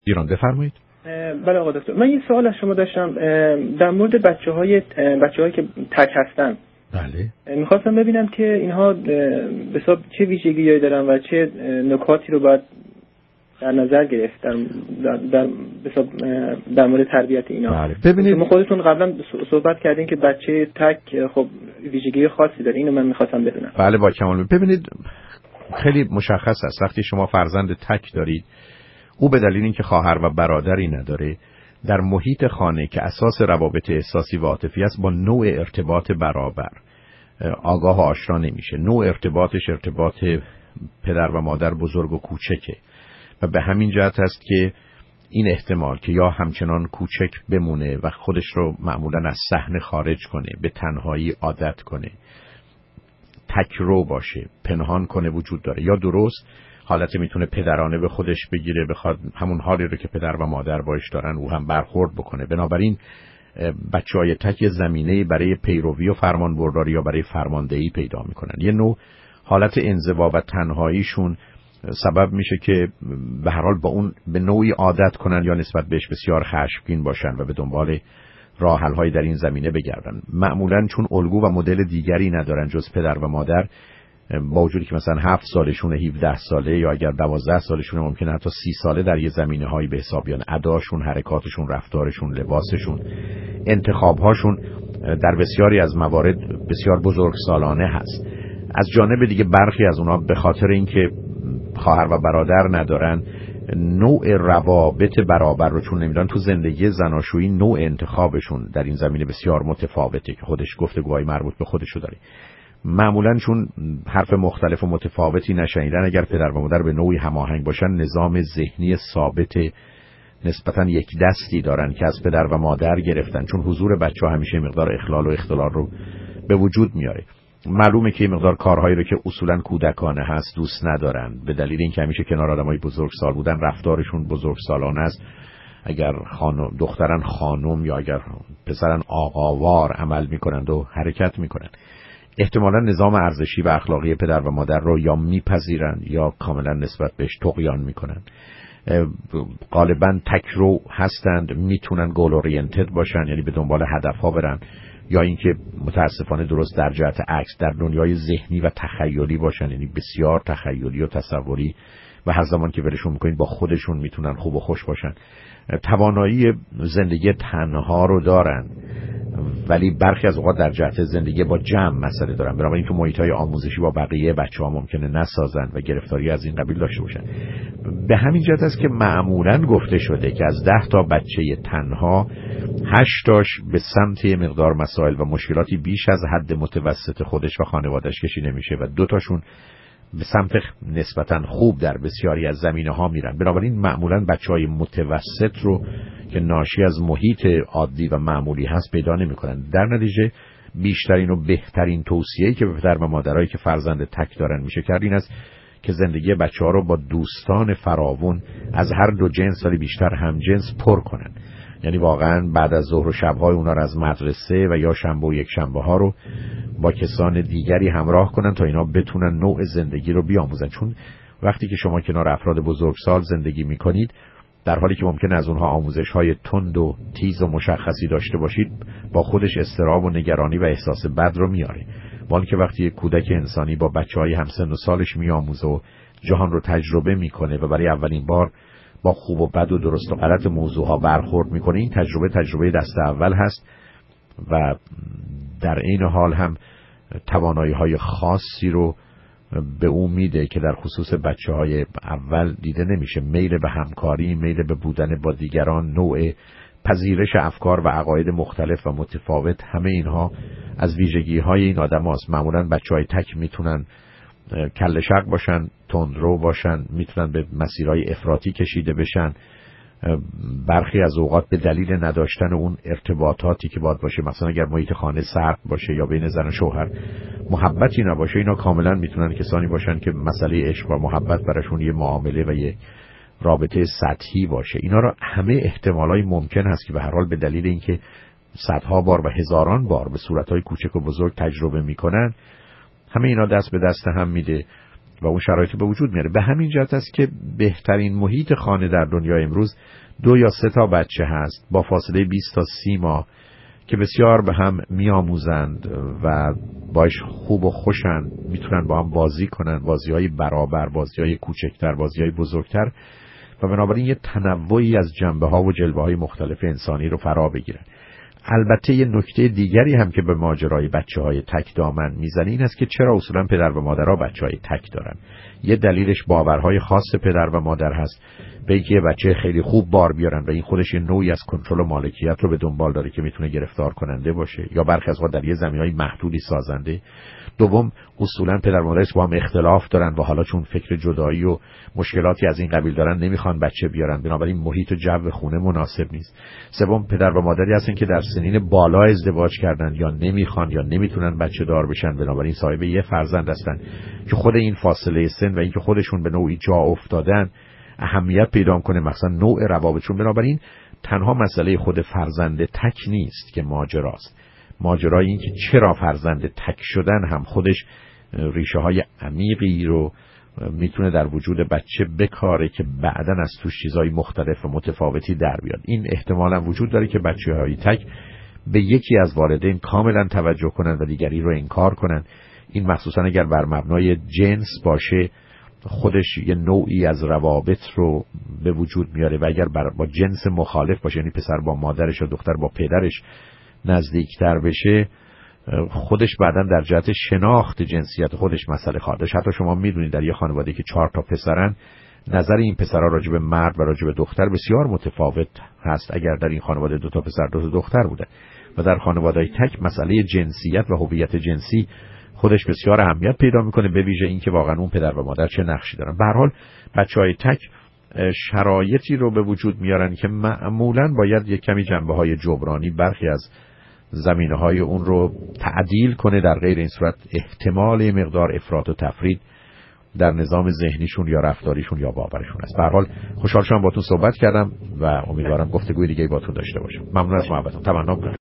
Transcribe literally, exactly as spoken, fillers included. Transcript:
ایران بفرمایید. بله آقا دکتر، من یه سوال از شما داشتم در مورد بچه‌های بچه‌هایی که تک هستن. بله. می‌خواستم ببینم که اینها به حساب چه ویژگی‌هایی دارن و چه نکاتی رو باید در نظر گرفت در در در, در مورد تربیت اینا. بله. ببینید شما خودتون قبلا صحبت کردین که بچه تک خب ویژگی خاصی داره، اینو من می‌خواستم بدونم. بله با کمال. ببینید خیلی مشخص است وقتی شما فرزند تک دارید، او به دلیل اینکه خواهر و برادری نداره، در محیط خانه که اساس روابط احساسی و عاطفی است با نوع ارتباط برابر آگاه و آشنا نمیشه. نوع ارتباطش ارتباط پدر و مادر بزرگ و کوچکه و به همین جهت است که این احتمال که یا همچنان کوچک بمونه و خودش رو معمولا از صحنه خارج کنه، به تنهایی عادت کنه، تک رو باشه، پنهان کنه وجود داره، یا درست حالت میتونه پدرانه به خودش بگیره، بخواد همون حالی رو که پدر و مادر باش دارن او هم برخورد بکنه. بنابراین بچه‌های تک زمینه برای پیروی و فرمانبرداری یا برای فرماندهی پیدا میکنن. یه نوع حالت انزوا و تنهاییشون سبب میشه که به هر حال با اون به نوعی عادت کنن یا نسبت بهش بسیار خشمگین باشن و به دنبال راه حل های در این زمینه بگردن. معمولاً چون الگو و مدل دیگری ندارن جز پدر و مادر، با وجودی که مثلا هفت سالشون، هفده ساله یا اگر دوازده سالشون، ممکنه حتی سی ساله در یه زمینه هایی به حساب بیان. اداشون، حرکاتشون، رفتارشون، لباسشون، انتخابهاشون در بسیاری از موارد بسیار بزرگ سالانه هست. از جانب دیگه برخی از اونا به خاطر اینکه خواهر و برادر ندارن، نوع روابط برابر رو چون نمیدونن تو زندگی زناشویی، نوع انتخابشون در این زمینه بسیار متفاوته که خودش گفتگوهای مربوط به خودشو داره. معمولاً چون حرف مختلف و متفاوتی نشنیدن، اگر پدر و مادر به نوعی هماهنگ باشن، نظام ذهنی ثابت نسبتاً یک دستی دارن که از پدر و مادر گرفتن، چون حضور بچه‌ها همیشه مقدار اخلال و اختلال رو به وجود میاره. معلومه که مقدار کارهایی رو که اصولاً کودکانه هست دوست ندارن، به دلیل اینکه همیشه کنار آدمای بزرگسال بودن، رفتارشون بزرگسالانه است. اگر خانم دخترن خانم یا اگر پسرن آقاوار عمل میکنند و حرکت میکنند. احتمالاً نظام ارزشی و اخلاقی پدر و مادر رو یا میپذیرن یا کاملا نسبت بهش طغیان میکنن. غالباً تکرو هستند، میتونن گول اورینتد باشن، یعنی به دنبال هدفها برن، یا اینکه متاسفانه درست در جهت عکس در دنیای ذهنی و تخیلی باشن، یعنی بسیار تخیلی و تصوری و هر زمان که ولشون میکنین با خودشون میتونن خوب و خوش باشن. توانایی زندگی تنها رو دارن، ولی برخی از اوقات در جهت زندگی با جمع مسئله دارن، بنابراین تو محیط‌های آموزشی با بقیه بچه‌ها ممکنه نسازن و گرفتاری از این قبیل داشته باشن. به همین جهت است که معمولاً گفته شده که از ده تا بچه تنها هشت تاش به سمت مقدار مسائل و مشکلاتی بیش از حد متوسط خودش و خانواده‌اش کشیده میشه و دو تاشون به سمت نسبتاً خوب در بسیاری از زمینه‌ها میرن. بنابراین معمولاً بچه‌های متوسط رو که ناشی از محیط عادی و معمولی هست پیدا نمی‌کنن. در نتیجه بیشترین و بهترین توصیه‌ای که به پدر و مادرایی که فرزند تک دارن میشه کرد این است که زندگی بچه‌ها رو با دوستان فراوون از هر دو جنس ولی بیشتر هم جنس پر کنن. یعنی واقعاً بعد از ظهر و شب‌های اونا رو از مدرسه و یا شنبه و یک شنبه ها رو با کسان دیگری همراه کنن تا اینا بتونن نوع زندگی رو بیاموزن. چون وقتی که شما کنار افراد بزرگسال زندگی میکنید، در حالی که ممکن از اونها آموزش‌های تند و تیز و مشخصی داشته باشید، با خودش اضطراب و نگرانی و احساس بد رو میاره. ولی که وقتی یک کودک انسانی با بچه‌های همسن و سالش میآموزه و جهان رو تجربه میکنه و برای اولین بار با خوب و بد و درست و غلط موضوعها برخورد میکنه، این تجربه تجربه دست اول هست و در این حال هم توانایی‌های خاصی رو به او میده که در خصوص بچه‌های اول دیده نمیشه. میل به همکاری، میل به بودن با دیگران، نوع پذیرش افکار و عقاید مختلف و متفاوت، همه اینها از ویژگی‌های این آدم هاست. معمولاً بچه‌های تک میتونن کله شق باشن، تندرو باشن، میتونن به مسیرهای افراطی کشیده بشن. برخی از اوقات به دلیل نداشتن اون ارتباطاتی که باید باشه، مثلا اگر محیط خانه سرد باشه یا بین زن و شوهر محبتی نباشه، اینا کاملا میتونن کسانی باشن که مسئله عشق و محبت براشون یه معامله و یه رابطه سطحی باشه. اینا را همه احتمالای ممکن هست که به هر حال به دلیل اینکه صدها بار و هزاران بار به صورتهای کوچک و بزرگ تجربه میکنن، همه اینا دست به دست هم میده و اون شرایط به وجود میاره. به همین جهت است که بهترین محیط خانه در دنیای امروز دو یا سه تا بچه هست با فاصله بیست تا سی ماه که بسیار به هم میآموزند و باش خوب و خوشند، میتونن با هم بازی کنن، بازی‌های برابر، بازی‌های کوچکتر، بازی‌های بزرگتر، و بنابراین یه تنوعی از جنبه‌ها و جلوه‌های مختلف انسانی رو فرا بگیرن. البته یه نکته دیگری هم که به ماجرای بچه‌های تک دامن میزنه این است که چرا اصولا پدر و مادرها بچه‌های تک دارن. یه دلیلش باورهای خاص پدر و مادر هست به اینکه یه بچه خیلی خوب بار بیارن و این خودش یه نوعی از کنترل و مالکیت رو به دنبال داره که میتونه گرفتار کننده باشه یا برخی از وقت در یه زمینه‌های محدودی سازنده. دوم، اصولا پدر و مادرش با هم اختلاف دارن و حالا چون فکر جدایی و مشکلاتی از این قبیل دارن نمیخوان بچه بیارن، بنابراین محیط و جو خونه مناسب نیست. سوم، پدر و مادری هستن که در سنین بالا ازدواج کردن یا نمیخوان یا نمیتونن بچه دار بشن، بنابراین صاحب یه فرزند هستن که خود این فاصله سن و اینکه خودشون به نوعی جا افتادن اهمیت پیدا کنه، مثلا نوع روابطشون. بنابراین تنها مسئله خود فرزند تک نیست که ماجراست، ماجرای این که چرا فرزند تک شدن هم خودش ریشه های عمیقی رو میتونه در وجود بچه بکاره که بعداً از توش چیزای مختلف و متفاوتی در بیاد. این احتمالاً وجود داره که بچه های تک به یکی از والدین کاملاً توجه کنن و دیگری رو انکار کنن. این مخصوصاً اگر بر مبنای جنس باشه خودش یه نوعی از روابط رو به وجود میاره و اگر با جنس مخالف باشه، یعنی پسر با مادرش و دختر با پدرش نزدیکتر بشه، خودش بعداً در جهت شناخت جنسیت خودش مسئله خواهد داشت. حتی شما میدونید در یه خانواده که چهار تا پسرن، نظر این پسرها راجع به مرد و راجع به دختر بسیار متفاوت هست اگر در این خانواده دو تا پسر دو تا دختر بوده. و در خانواده‌های تک مسئله جنسیت و هویت جنسی خودش بسیار اهمیت پیدا میکنه، به ویژه این که واقعا اون پدر و مادر چه نقشی دارن. به هر حال بچهای تک شرایطی رو به وجود میارن که معمولاً باید یک کمی جنبه‌های جبرانی برخی از زمینه‌های اون رو تعدیل کنه، در غیر این صورت احتمال مقدار افراط و تفرید در نظام ذهنیشون یا رفتاریشون یا باورشون است. به هر حال خوشحال شدم باهاتون صحبت کردم و امیدوارم گفتگوی دیگه‌ای باهاتون داشته باشم. ممنون از محبتتون. تمنا می‌کنم.